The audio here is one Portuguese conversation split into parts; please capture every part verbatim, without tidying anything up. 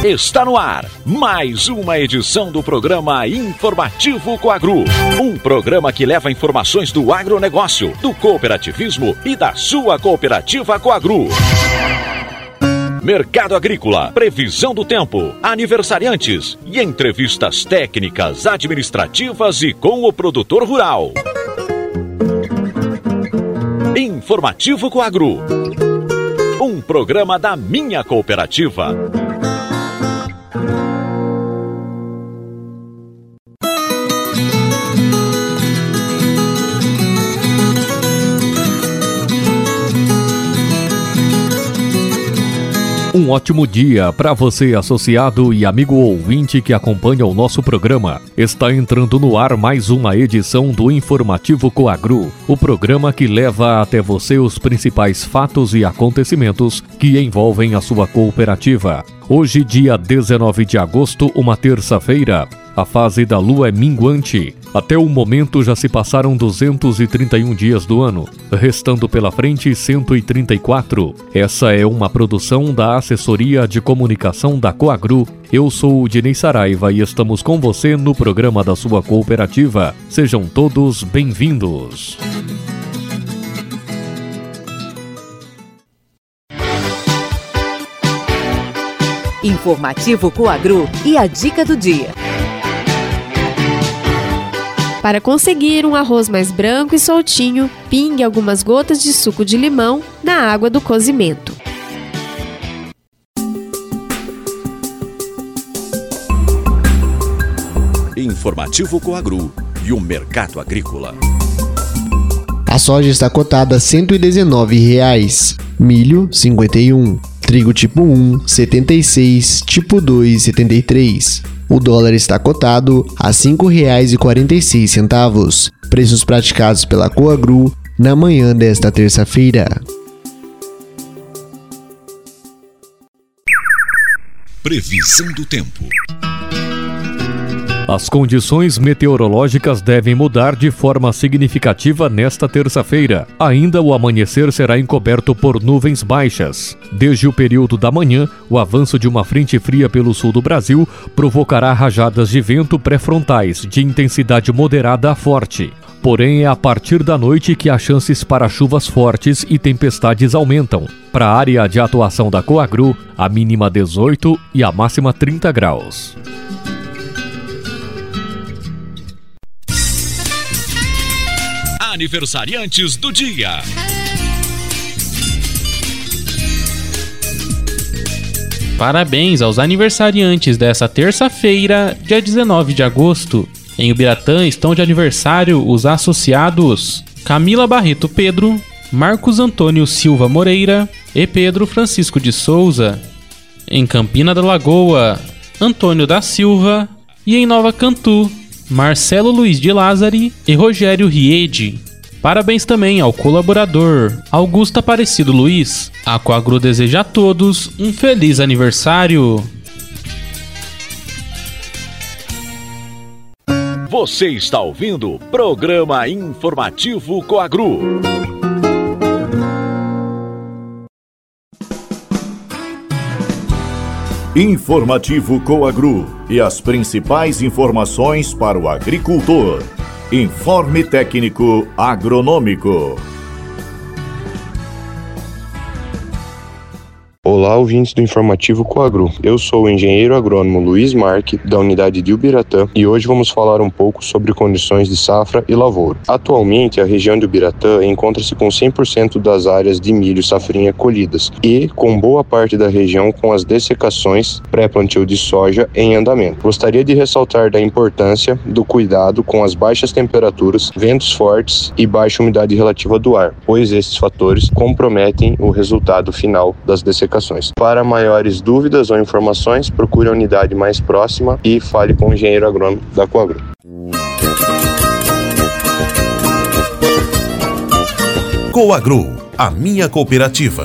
Está no ar mais uma edição do programa Informativo Coagro. Um programa que leva informações do agronegócio, do cooperativismo e da sua cooperativa Coagro. Mercado agrícola, previsão do tempo, aniversariantes e entrevistas técnicas, administrativas e com o produtor rural. Informativo Coagro. Um programa da minha cooperativa. Um ótimo dia para você, associado e amigo ouvinte que acompanha o nosso programa. Está entrando no ar mais uma edição do Informativo Coagro, o programa que leva até você os principais fatos e acontecimentos que envolvem a sua cooperativa. Hoje, dia dezenove de agosto, uma terça-feira. A fase da lua é minguante. Até o momento já se passaram duzentos e trinta e um dias do ano, restando pela frente cento e trinta e quatro. Essa é uma produção da Assessoria de Comunicação da Coagro. Eu sou o Dinei Saraiva e estamos com você no programa da sua cooperativa. Sejam todos bem-vindos. Informativo Coagro e a dica do dia. Para conseguir um arroz mais branco e soltinho, pingue algumas gotas de suco de limão na água do cozimento. Informativo Coagro e o mercado agrícola. A soja está cotada a cento e dezenove reais, milho cinquenta e um, trigo tipo um setenta e seis, tipo dois setenta e três. O dólar está cotado a cinco reais e quarenta e seis centavos. Preços praticados pela Coagro na manhã desta terça-feira. Previsão do tempo. As condições meteorológicas devem mudar de forma significativa nesta terça-feira. Ainda o amanhecer será encoberto por nuvens baixas. Desde o período da manhã, o avanço de uma frente fria pelo sul do Brasil provocará rajadas de vento pré-frontais de intensidade moderada a forte. Porém, é a partir da noite que as chances para chuvas fortes e tempestades aumentam. Para a área de atuação da Coagro, a mínima dezoito e a máxima trinta graus. Aniversariantes do dia. Parabéns aos aniversariantes dessa terça-feira, dia dezenove de agosto. Em Ubiratã estão de aniversário os associados Camila Barreto Pedro, Marcos Antônio Silva Moreira e Pedro Francisco de Souza. Em Campina da Lagoa, Antônio da Silva. E em Nova Cantu, Marcelo Luiz de Lázari e Rogério Riede. Parabéns também ao colaborador Augusto Aparecido Luiz. A Coagro deseja a todos um feliz aniversário. Você está ouvindo o programa Informativo Coagro. Informativo Coagro e as principais informações para o agricultor. Informe técnico agronômico. Olá, ouvintes do Informativo Coagro. Eu sou o engenheiro agrônomo Luiz Marque, da unidade de Ubiratã, e hoje vamos falar um pouco sobre condições de safra e lavoura. Atualmente, a região de Ubiratã encontra-se com cem por cento das áreas de milho safrinha colhidas e com boa parte da região com as dessecações pré-plantio de soja em andamento. Gostaria de ressaltar da importância do cuidado com as baixas temperaturas, ventos fortes e baixa umidade relativa do ar, pois esses fatores comprometem o resultado final das dessecações. Para maiores dúvidas ou informações, procure a unidade mais próxima e fale com o engenheiro agrônomo da Coagro. Coagro, a minha cooperativa.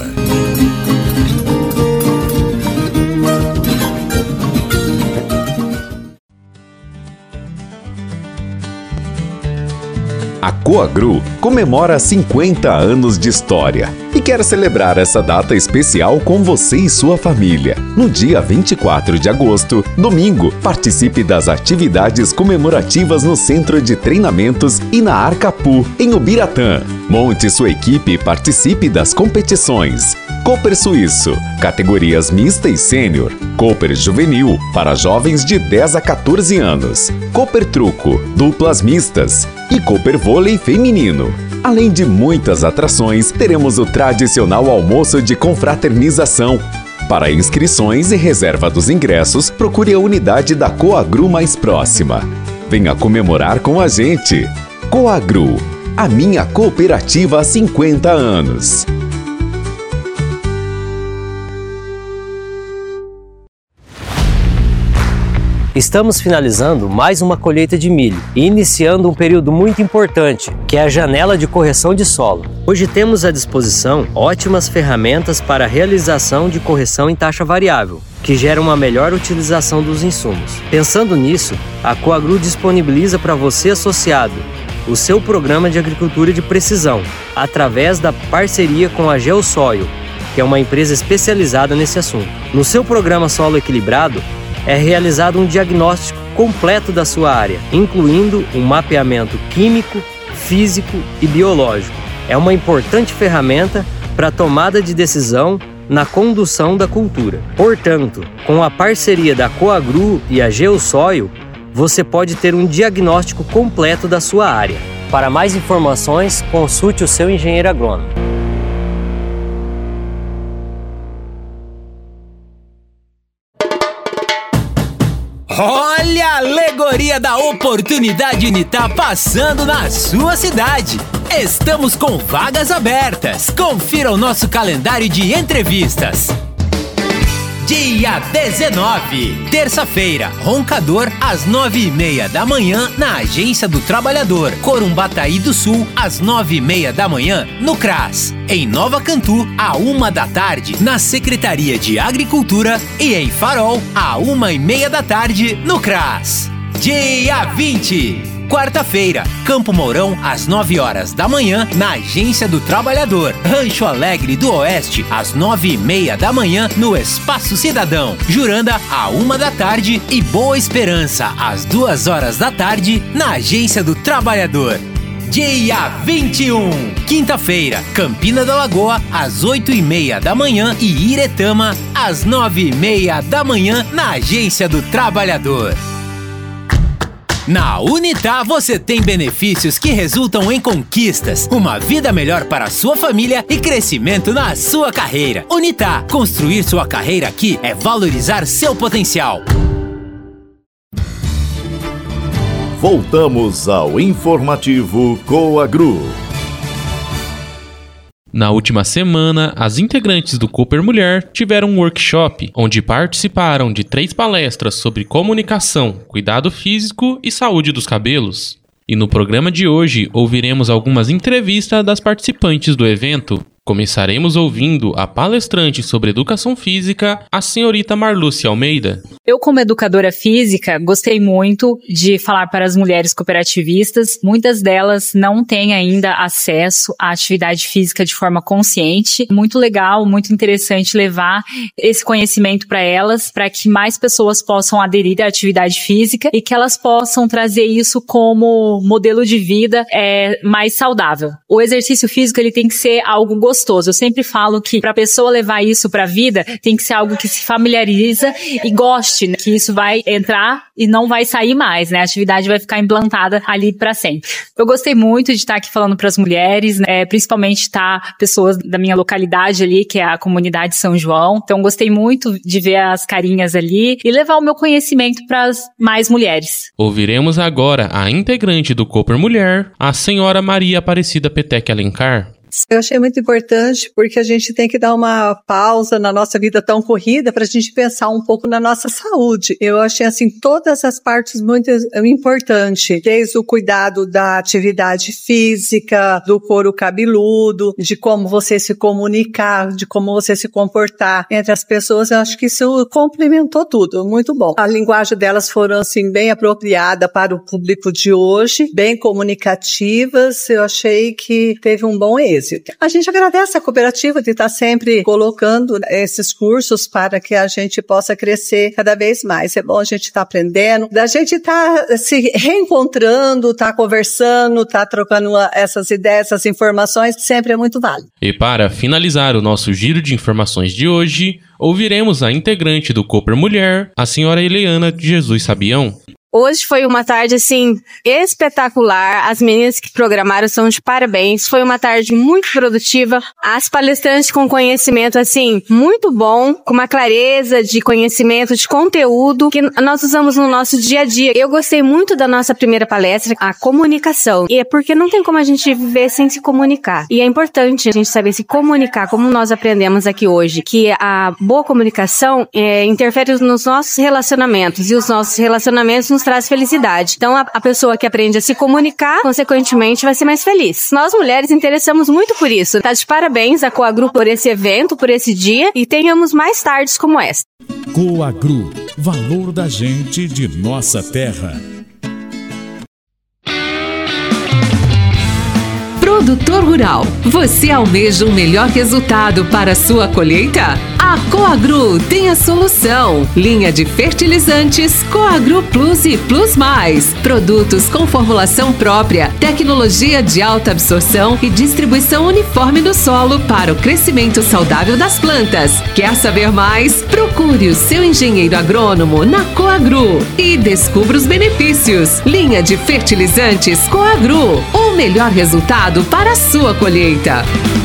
A Coagro comemora cinquenta anos de história e quer celebrar essa data especial com você e sua família. No dia vinte e quatro de agosto, domingo, participe das atividades comemorativas no Centro de Treinamentos e na Arcapu, em Ubiratã. Monte sua equipe e participe das competições. Cooper Suíço, categorias mista e sênior. Cooper Juvenil, para jovens de dez a quatorze anos. Cooper Truco, duplas mistas. E Cooper Vôlei feminino. Além de muitas atrações, teremos o tradicional almoço de confraternização. Para inscrições e reserva dos ingressos, procure a unidade da Coagru mais próxima. Venha comemorar com a gente. Coagru, a minha cooperativa há cinquenta anos. Estamos finalizando mais uma colheita de milho e iniciando um período muito importante, que é a janela de correção de solo. Hoje temos à disposição ótimas ferramentas para a realização de correção em taxa variável, que gera uma melhor utilização dos insumos. Pensando nisso, a Coagru disponibiliza para você associado o seu programa de agricultura de precisão, através da parceria com a Geosoil, que é uma empresa especializada nesse assunto. No seu programa Solo Equilibrado, é realizado um diagnóstico completo da sua área, incluindo um mapeamento químico, físico e biológico. É uma importante ferramenta para a tomada de decisão na condução da cultura. Portanto, com a parceria da Coagru e a Geosoil, você pode ter um diagnóstico completo da sua área. Para mais informações, consulte o seu engenheiro agrônomo. Olha a alegoria da oportunidade Unitá passando na sua cidade. Estamos com vagas abertas. Confira o nosso calendário de entrevistas. Dia dezenove, terça-feira, Roncador, às nove e meia da manhã, na Agência do Trabalhador. Corumbataí do Sul, às nove e meia da manhã, no CRAS. Em Nova Cantu, à uma da tarde, na Secretaria de Agricultura. E em Farol, à uma e meia da tarde, no CRAS. Dia vinte, quarta-feira, Campo Mourão, às nove horas da manhã, na Agência do Trabalhador. Rancho Alegre do Oeste, às nove e meia da manhã, no Espaço Cidadão. Juranda, à uma da tarde. E Boa Esperança, às duas horas da tarde, na Agência do Trabalhador. Dia vinte e um, quinta-feira, Campina da Lagoa, às oito e meia da manhã. E Iretama, às nove e meia da manhã, na Agência do Trabalhador. Na Unitá você tem benefícios que resultam em conquistas, uma vida melhor para a sua família e crescimento na sua carreira. Unitá, construir sua carreira aqui é valorizar seu potencial. Voltamos ao informativo Coagru. Na última semana, as integrantes do Cooper Mulher tiveram um workshop onde participaram de três palestras sobre comunicação, cuidado físico e saúde dos cabelos. E no programa de hoje ouviremos algumas entrevistas das participantes do evento. Começaremos ouvindo a palestrante sobre educação física, a senhorita Marlúcia Almeida. Eu, como educadora física, gostei muito de falar para as mulheres cooperativistas. Muitas delas não têm ainda acesso à atividade física de forma consciente. Muito legal, muito interessante levar esse conhecimento para elas, para que mais pessoas possam aderir à atividade física e que elas possam trazer isso como modelo de vida é, mais saudável. O exercício físico ele tem que ser algo gostoso. Eu sempre falo que para a pessoa levar isso para a vida, tem que ser algo que se familiariza e goste, né? Que isso vai entrar e não vai sair mais, né? A atividade vai ficar implantada ali para sempre. Eu gostei muito de estar aqui falando para as mulheres, né? Principalmente estar pessoas da minha localidade ali, que é a comunidade São João. Então gostei muito de ver as carinhas ali e levar o meu conhecimento para as mais mulheres. Ouviremos agora a integrante do Cooper Mulher, a senhora Maria Aparecida Petec Alencar. Eu achei muito importante porque a gente tem que dar uma pausa na nossa vida tão corrida para a gente pensar um pouco na nossa saúde. Eu achei assim todas as partes muito importantes, desde o cuidado da atividade física, do couro cabeludo, de como você se comunicar, de como você se comportar entre as pessoas. Eu acho que isso complementou tudo, muito bom. A linguagem delas foram assim bem apropriada para o público de hoje, bem comunicativas. Eu achei que teve um bom êxito. física. A gente agradece a cooperativa de estar sempre colocando esses cursos para que a gente possa crescer cada vez mais. É bom a gente estar aprendendo, a gente estar se reencontrando, estar conversando, estar trocando essas ideias, essas informações, sempre é muito válido. E para finalizar o nosso giro de informações de hoje, ouviremos a integrante do Cooper Mulher, a senhora Eliana de Jesus Sabião. Hoje foi uma tarde, assim, espetacular. As meninas que programaram são de parabéns. Foi uma tarde muito produtiva. As palestrantes com conhecimento, assim, muito bom, com uma clareza de conhecimento, de conteúdo que nós usamos no nosso dia a dia. Eu gostei muito da nossa primeira palestra, a comunicação. E é porque não tem como a gente viver sem se comunicar. E é importante a gente saber se comunicar, como nós aprendemos aqui hoje, que a boa comunicação é, interfere nos nossos relacionamentos. E os nossos relacionamentos nos traz felicidade. Então, a, a pessoa que aprende a se comunicar, consequentemente, vai ser mais feliz. Nós, mulheres, interessamos muito por isso. Tá de parabéns a Coagru por esse evento, por esse dia, e tenhamos mais tardes como esta. Coagru, valor da gente de nossa terra. Produtor rural, você almeja um melhor resultado para a sua colheita? A Coagru tem a solução. Linha de fertilizantes Coagru Plus e Plus Mais. Produtos com formulação própria, tecnologia de alta absorção e distribuição uniforme no solo para o crescimento saudável das plantas. Quer saber mais? Procure o seu engenheiro agrônomo na Coagru e descubra os benefícios. Linha de fertilizantes Coagru, o melhor resultado para a sua colheita.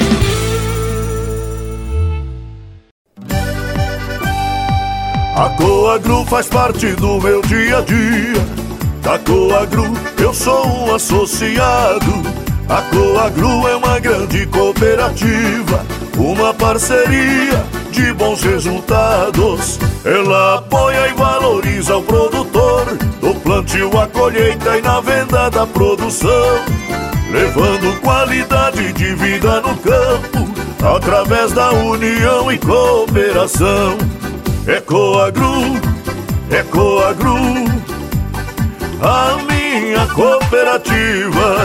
A Coagru faz parte do meu dia a dia. Da Coagru eu sou um associado. A Coagru é uma grande cooperativa, uma parceria de bons resultados. Ela apoia e valoriza o produtor, do plantio à colheita e na venda da produção, levando qualidade de vida no campo, através da união e cooperação. É Coagru, é Coagru, a minha cooperativa.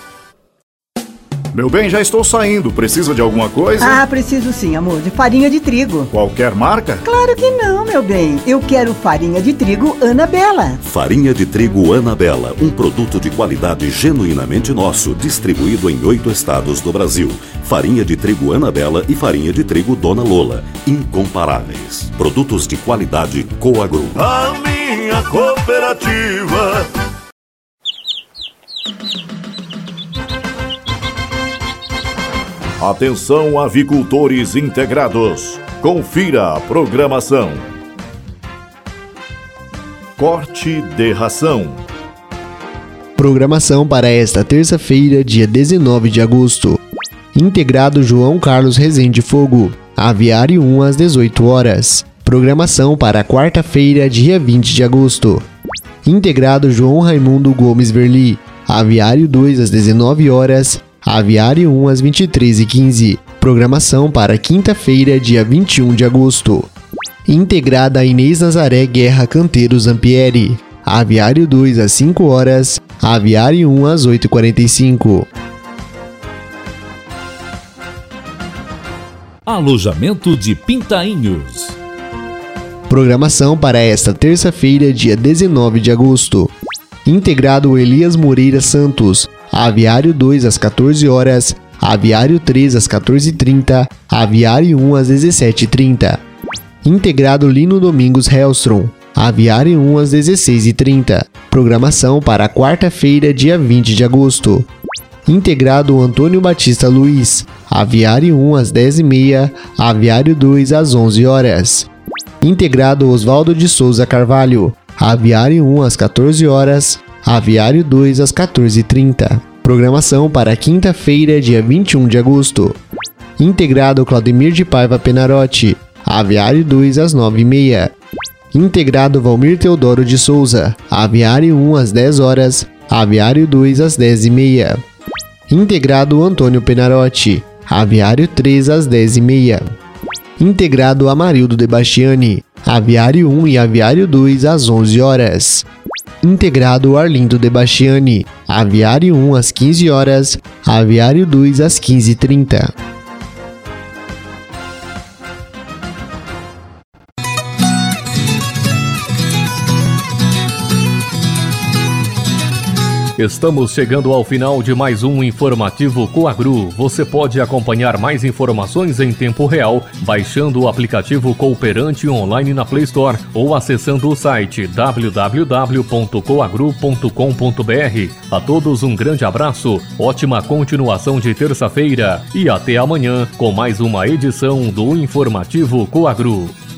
Meu bem, já estou saindo. Precisa de alguma coisa? Ah, preciso sim, amor. De farinha de trigo. Qualquer marca? Claro que não, meu bem. Eu quero farinha de trigo Anabela. Farinha de trigo Anabela, um produto de qualidade genuinamente nosso, distribuído em oito estados do Brasil. Farinha de trigo Anabela e farinha de trigo Dona Lola, incomparáveis. Produtos de qualidade Coagru. A minha cooperativa. Atenção, avicultores integrados. Confira a programação. Corte de ração. Programação para esta terça-feira, dia dezenove de agosto. Integrado João Carlos Rezende Fogo, Aviário um às dezoito horas. Programação para quarta-feira, dia vinte de agosto. Integrado João Raimundo Gomes Verli, Aviário dois às dezenove horas. Aviário um às vinte e três e quinze. Programação para quinta-feira, dia vinte e um de agosto. Integrada Inês Nazaré Guerra Canteiro Zampieri. Aviário dois às cinco horas. Aviário um às oito e quarenta e cinco. Alojamento de Pintainhos. Programação para esta terça-feira, dia dezenove de agosto. Integrado Elias Moreira Santos. Aviário dois às quatorze horas, Aviário três às quatorze e trinta, Aviário um às dezessete e trinta. Integrado Lino Domingos Hellstrom, Aviário um às dezesseis e trinta. Programação para quarta-feira, dia vinte de agosto. Integrado Antônio Batista Luiz, Aviário um às dez e meia, Aviário dois às onze horas. Integrado Oswaldo de Souza Carvalho, Aviário um às quatorze horas, Aviário dois às quatorze e trinta. Programação para quinta-feira, dia vinte e um de agosto. Integrado Claudemir de Paiva Penarotti, Aviário dois às nove e meia. Integrado Valmir Teodoro de Souza, Aviário um às dez horas, Aviário dois às dez e meia. Integrado Antônio Penarotti, Aviário três às dez e meia. Integrado Amarildo de Bastiani, Aviário um e Aviário dois às onze horas. Integrado Arlindo de Bastiani. Aviário um às quinze horas, Aviário dois às quinze e trinta. Estamos chegando ao final de mais um Informativo Coagru. Você pode acompanhar mais informações em tempo real baixando o aplicativo Cooperante online na Play Store ou acessando o site w w w ponto coagru ponto com ponto b r. A todos um grande abraço, ótima continuação de terça-feira e até amanhã com mais uma edição do Informativo Coagru.